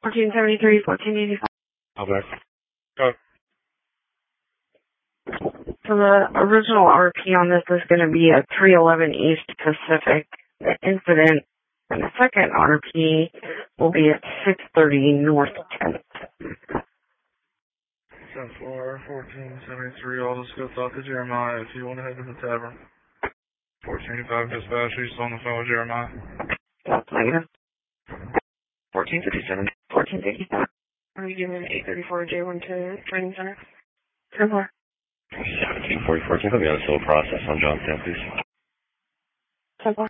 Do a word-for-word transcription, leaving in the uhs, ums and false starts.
fourteen seventy-three, fourteen eighty-five. Outback. Go. So the original R P on this is going to be at three eleven East Pacific. The incident and the second R P will be at six thirty North tenth. ten four, fourteen seventy-three, I'll just go talk to Jeremiah if you want to head to the tavern. fourteen eighty-five dispatch, he's on the phone with Jeremiah. That's negative. fourteen fifty-seven. fourteen fifty-seven. Are you giving eight thirty-four J one to Training Center? ten four. seventeen forty-four, can you put me on a slow process on John Stamp, please?